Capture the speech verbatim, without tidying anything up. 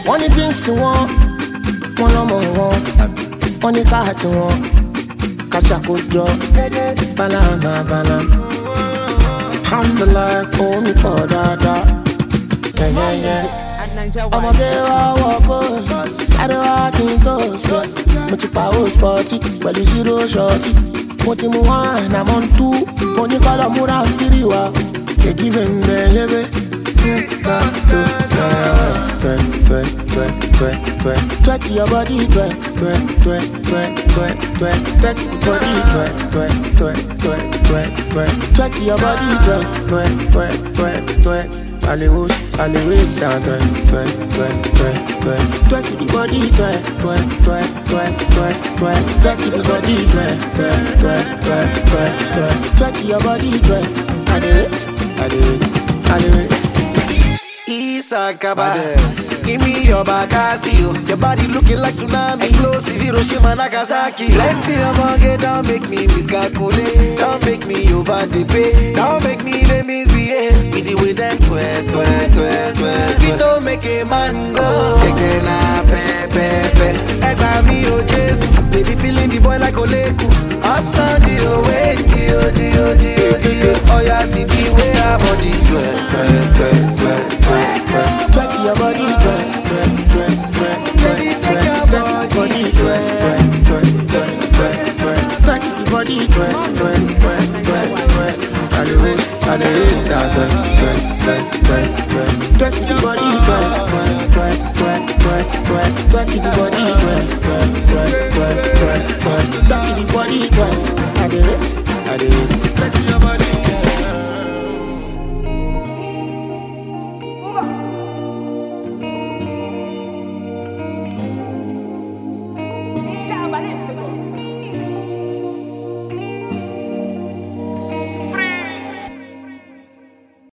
One things to want, one on one, one in car to want. Catch a good job, banana, banana. Alhamdulillah, call me for dada. Yeah, yeah, yeah. I'm a girl, walk on. I don't walk in toast. But you power sporty, but you zero shorty. What you want, I'm on two. When you call a mura, kiriwa. You give him the leve. Twerk your body, twerk, twerk, twerk, twerk, twerk, twerk, twerk your body, twerk, twerk, twerk, twerk, twerk, twerk, twerk your body, twerk, twerk, twerk, twerk, twerk. Hollywood, Hollywood, down, twerk, twerk, twerk, twerk, twerk, twerk your body, twerk, twerk, twerk, twerk, twerk, twerk, twerk your body, twerk, twerk, twerk, twerk, twerk, twerk, twerk your body, twerk. I do it, I do it, I do it. Isakaba, give me your Bakasio. Your body looking like tsunami, explosive Hiroshima, Nagasaki. Plenty of money, don't make me miscalculate. Don't make me over the pay. Don't make me the misbehave. With the way them twerk, twerk, twerk, twerk. We don't make a man go. Taking a pepe, pepe. Eba mi o Jesus, baby feeling the boy like Oleku. Awesome, dio, wait, dio, dio, dio, dio. Oh yeah, see the way our body twerk, twerk, twerk, twerk, twerk. Twerk your body, twerk, twerk, twerk, twerk, Baby, take your body, twerk, twerk, twerk, twerk, twerk, twerk your body, twerk, twerk, twerk, twerk, twerk. I do it, I do it, I do it.